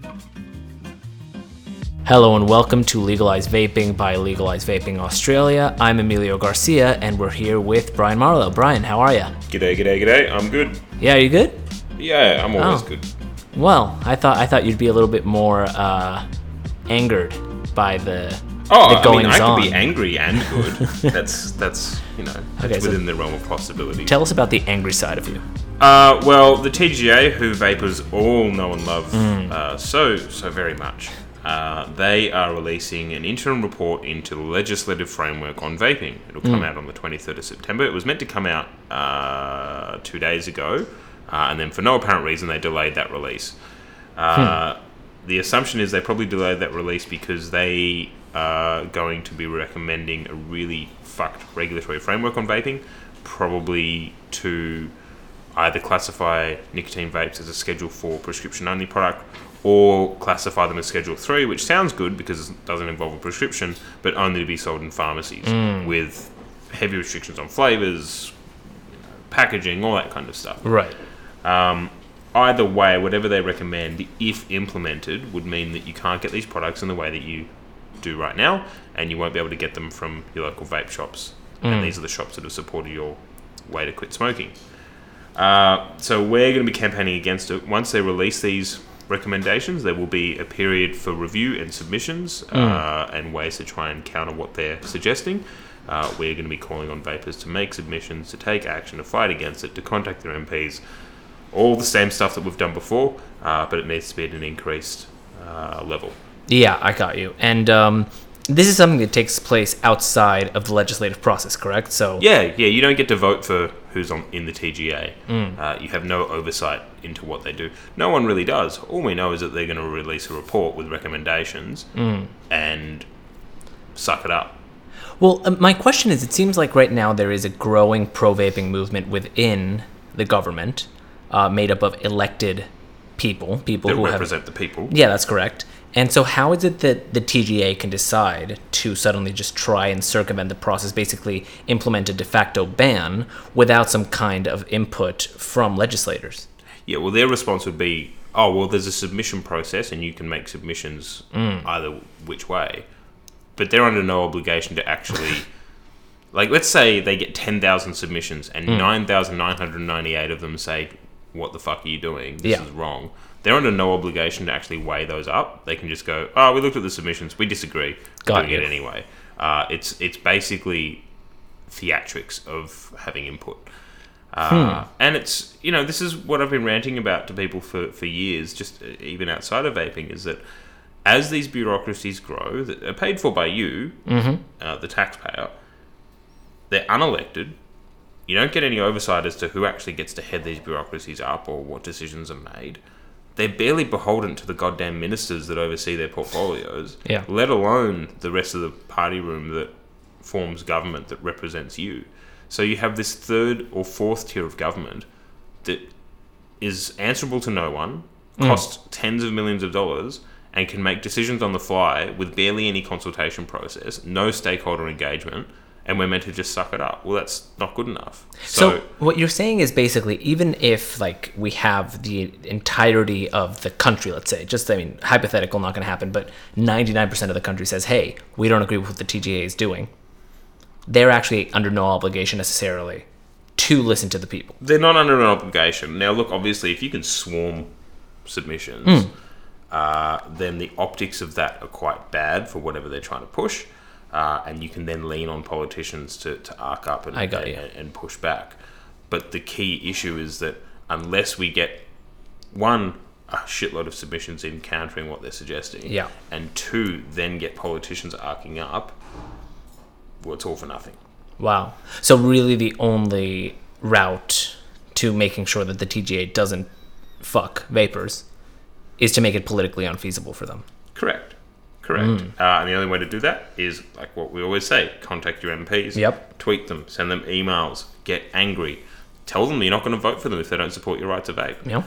Hello and welcome to Legalize Vaping by Legalize Vaping Australia. I'm Emilio Garcia and we're here with Brian Marlowe. Brian, how are you? G'day. I'm good. Yeah, are you good? Yeah, I'm always good. Well, I thought you'd be a little bit more angered by the I goings on. could be angry and good. that's within the realm of possibility. Tell us about the angry side of you. Well, the TGA, who vapors all know and love so very much, they are releasing an interim report into the legislative framework on vaping. It'll come out on the 23rd of September. It was meant to come out 2 days ago, and then for no apparent reason they delayed that release. The assumption is they probably delayed that release because they are going to be recommending a really fucked regulatory framework on vaping, probably to either classify nicotine vapes as a Schedule 4 prescription-only product or classify them as Schedule 3, which sounds good because it doesn't involve a prescription, but only to be sold in pharmacies with heavy restrictions on flavours, packaging, all that kind of stuff. Right. Either way, whatever they recommend, if implemented, would mean that you can't get these products in the way that you do right now, and you won't be able to get them from your local vape shops. And these are the shops that have supported your way to quit smoking. So we're going to be campaigning against it. Once they release these recommendations, there will be a period for review and submissions and ways to try and counter what they're suggesting. We're going to be calling on vapors to make submissions, to take action, to fight against it, to contact their MPs. All the same stuff that we've done before, but it needs to be at an increased level. Yeah, I got you. And this is something that takes place outside of the legislative process, correct? So yeah, you don't get to vote for who's in the TGA. You have no oversight into what they do. No one really does. All we know is that they're going to release a report with recommendations and suck it up. Well, my question is, it seems like right now there is a growing pro-vaping movement within the government, made up of elected people who represent the people. Yeah, that's correct. And so how is it that the TGA can decide to suddenly just try and circumvent the process, basically implement a de facto ban without some kind of input from legislators? Yeah, well, their response would be, there's a submission process and you can make submissions either which way. But they're under no obligation to actually... like, let's say they get 10,000 submissions and 9,998 of them say, what the fuck are you doing? This is wrong. They're under no obligation to actually weigh those up. They can just go, we looked at the submissions, we disagree, doing it anyway. It's basically theatrics of having input. And it's, this is what I've been ranting about to people for years, just even outside of vaping, is that as these bureaucracies grow, that are paid for by you, the taxpayer, they're unelected. You don't get any oversight as to who actually gets to head these bureaucracies up or what decisions are made. They're barely beholden to the goddamn ministers that oversee their portfolios, let alone the rest of the party room that forms government that represents you. So you have this third or fourth tier of government that is answerable to no one, costs tens of millions of dollars, and can make decisions on the fly with barely any consultation process, no stakeholder engagement, and we're meant to just suck it up. Well, that's not good enough. So what you're saying is basically, even if we have the entirety of the country, let's say, hypothetical, not going to happen, but 99% of the country says, hey, we don't agree with what the TGA is doing, they're actually under no obligation necessarily to listen to the people. They're not under an obligation. Now, look, obviously, if you can swarm submissions, then the optics of that are quite bad for whatever they're trying to push. And you can then lean on politicians to arc up and push back. But the key issue is that unless we get, one, a shitload of submissions in countering what they're suggesting, and two, then get politicians arcing up, well, it's all for nothing. Wow. So really the only route to making sure that the TGA doesn't fuck vapors is to make it politically unfeasible for them. Correct. And the only way to do that is, like what we always say, contact your MPs, tweet them, send them emails, get angry, tell them you're not going to vote for them if they don't support your right to vape.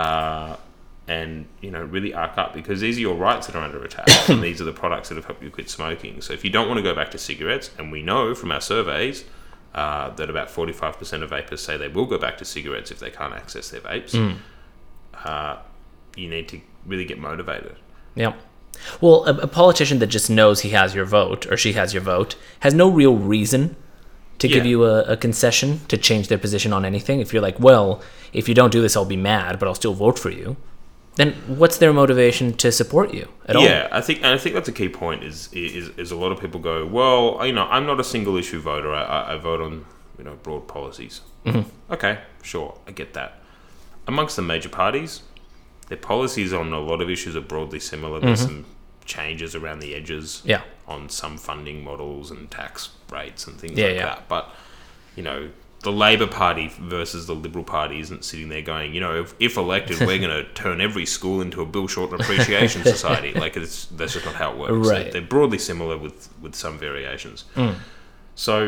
And, really arc up, because these are your rights that are under attack, and these are the products that have helped you quit smoking. So if you don't want to go back to cigarettes, and we know from our surveys that about 45% of vapors say they will go back to cigarettes if they can't access their vapes, you need to really get motivated. Yeah. Well, a politician that just knows he has your vote or she has your vote has no real reason to give you a concession to change their position on anything. If you're like, well, if you don't do this, I'll be mad, but I'll still vote for you. Then what's their motivation to support you at all? Yeah, I think that's a key point. Is a lot of people go, well, I'm not a single issue voter. I vote on broad policies. Mm-hmm. Okay, sure, I get that. Amongst the major parties, their policies on a lot of issues are broadly similar. There's some changes around the edges on some funding models and tax rates and things like that. But, the Labor Party versus the Liberal Party isn't sitting there going, if elected, we're going to turn every school into a Bill Shorten Appreciation Society. That's just not how it works. Right. They're broadly similar with some variations. So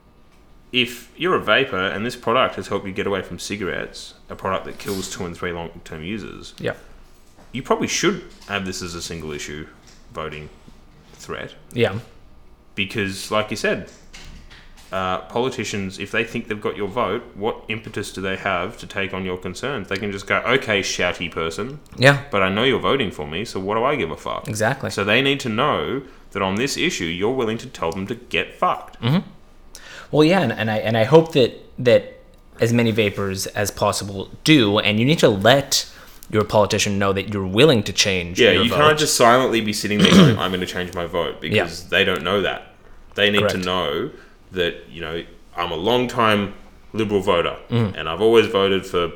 if you're a vapor and this product has helped you get away from cigarettes, a product that kills 2 and 3 long-term users, you probably should have this as a single issue voting threat. Yeah. Because, like you said, politicians, if they think they've got your vote, what impetus do they have to take on your concerns? They can just go, okay, shouty person. Yeah. But I know you're voting for me, so what do I give a fuck? Exactly. So they need to know that on this issue, you're willing to tell them to get fucked. Mm-hmm. Well, yeah, and I hope that as many vapors as possible do, and you need to let your politician know that you're willing to change your vote. Can't just silently be sitting there going, I'm going to change my vote, because they don't know that. They need to know that, I'm a long-time Liberal voter, and I've always voted for,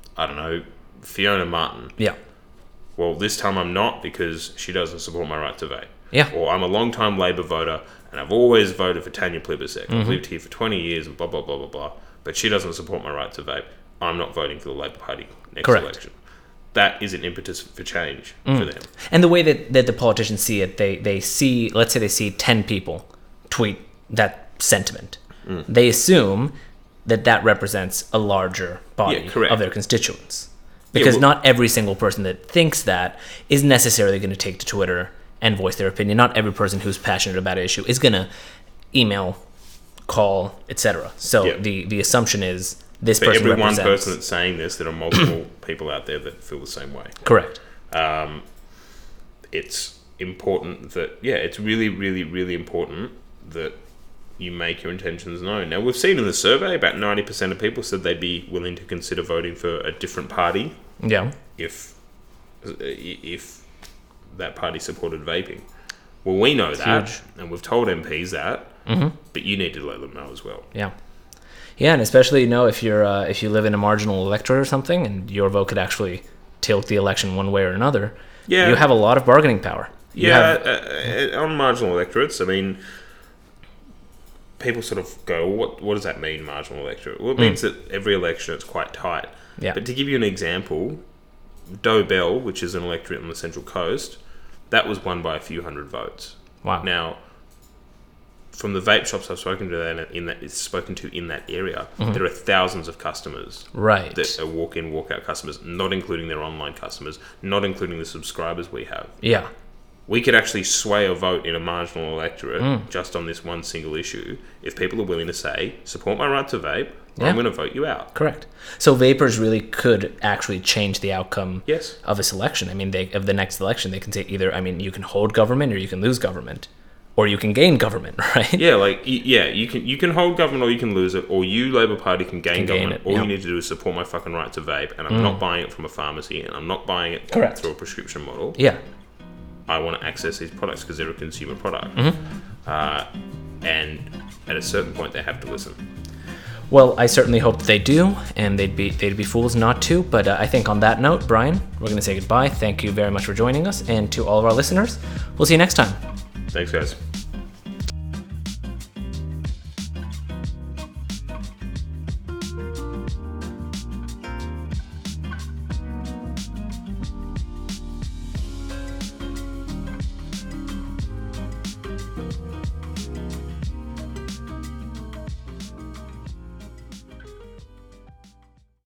Fiona Martin. Yeah. Well, this time I'm not, because she doesn't support my right to vape. Yeah. Or I'm a long-time Labor voter, and I've always voted for Tanya Plibersek. I've lived here for 20 years, and blah, blah, blah, blah, blah. But she doesn't support my right to vape. I'm not voting for the Labor Party next election. That is an impetus for change for them. And the way that the politicians see it, they see, let's say they see 10 people tweet that sentiment. They assume that represents a larger body of their constituents. Because not every single person that thinks that is necessarily going to take to Twitter and voice their opinion. Not every person who's passionate about an issue is going to email, call, etc. So the assumption is this person represents... every one person that's saying this, there are multiple people out there that feel the same way. Correct. It's important that... it's really, really, really important that you make your intentions known. Now, we've seen in the survey about 90% of people said they'd be willing to consider voting for a different party. Yeah. If that party supported vaping. Well, we know that, and we've told MPs that, but you need to let them know as well. Yeah. Yeah, and especially, if you live in a marginal electorate or something, and your vote could actually tilt the election one way or another, you have a lot of bargaining power. On marginal electorates, people sort of go, what does that mean, marginal electorate? Well, it means that every election it's quite tight. Yeah. But to give you an example, Doe Bell, which is an electorate on the Central Coast, that was won by a few hundred votes. Wow. Now, from the vape shops I've spoken to in that area, there are thousands of customers that are walk-in, walk-out customers, not including their online customers, not including the subscribers we have. Yeah. We could actually sway a vote in a marginal electorate just on this one single issue if people are willing to say, support my right to vape, or I'm going to vote you out. Correct. So vapors really could actually change the outcome of this election. Of the next election, they can say either, you can hold government or you can lose government. Or you can gain government, right? You can hold government or you can lose it, or you, Labor Party, can gain government. All you need to do is support my fucking right to vape, and I'm not buying it from a pharmacy, and I'm not buying it through a prescription model. Yeah. I want to access these products because they're a consumer product. And at a certain point, they have to listen. Well, I certainly hope they do, and they'd be fools not to. But I think on that note, Brian, we're going to say goodbye. Thank you very much for joining us, and to all of our listeners, we'll see you next time. Thanks, guys.